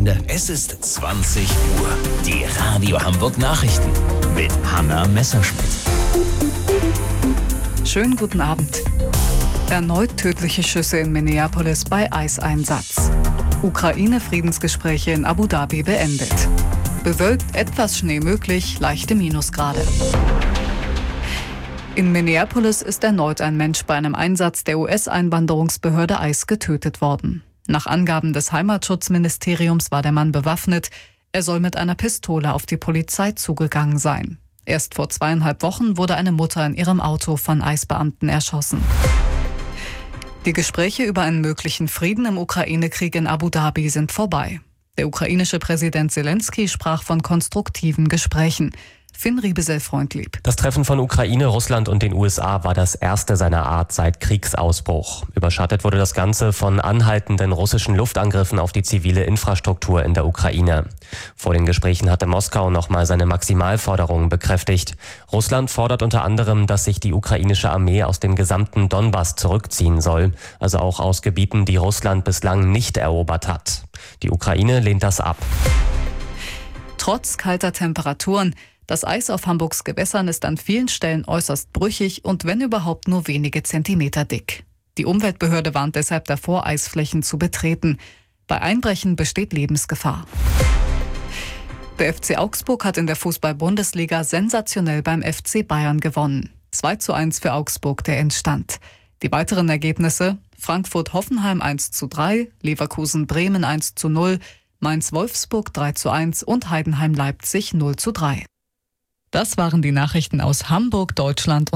Wochenende. Es ist 20 Uhr. Die Radio Hamburg Nachrichten mit Hanna Messerschmidt. Schönen guten Abend. Erneut tödliche Schüsse in Minneapolis bei Eiseinsatz. Ukraine-Friedensgespräche in Abu Dhabi beendet. Bewölkt, etwas Schnee möglich, leichte Minusgrade. In Minneapolis ist erneut ein Mensch bei einem Einsatz der US-Einwanderungsbehörde ICE getötet worden. Nach Angaben des Heimatschutzministeriums war der Mann bewaffnet. Er soll mit einer Pistole auf die Polizei zugegangen sein. Erst vor 2,5 Wochen wurde eine Mutter in ihrem Auto von ICE-Beamten erschossen. Die Gespräche über einen möglichen Frieden im Ukraine-Krieg in Abu Dhabi sind vorbei. Der ukrainische Präsident Zelensky sprach von konstruktiven Gesprächen. Finn Riebesell-Freundlieb. Das Treffen von Ukraine, Russland und den USA war das erste seiner Art seit Kriegsausbruch. Überschattet wurde das Ganze von anhaltenden russischen Luftangriffen auf die zivile Infrastruktur in der Ukraine. Vor den Gesprächen hatte Moskau nochmal seine Maximalforderungen bekräftigt. Russland fordert unter anderem, dass sich die ukrainische Armee aus dem gesamten Donbass zurückziehen soll, also auch aus Gebieten, die Russland bislang nicht erobert hat. Die Ukraine lehnt das ab. Trotz kalter Temperaturen. Das Eis auf Hamburgs Gewässern ist an vielen Stellen äußerst brüchig und wenn überhaupt nur wenige Zentimeter dick. Die Umweltbehörde warnt deshalb davor, Eisflächen zu betreten. Bei Einbrechen besteht Lebensgefahr. Der FC Augsburg hat in der Fußball-Bundesliga sensationell beim FC Bayern gewonnen. 2:1 für Augsburg der Endstand. Die weiteren Ergebnisse: Frankfurt-Hoffenheim 1:3, Leverkusen-Bremen 1:0, Mainz-Wolfsburg 3:1 und Heidenheim-Leipzig 0:3. Das waren die Nachrichten aus Hamburg, Deutschland und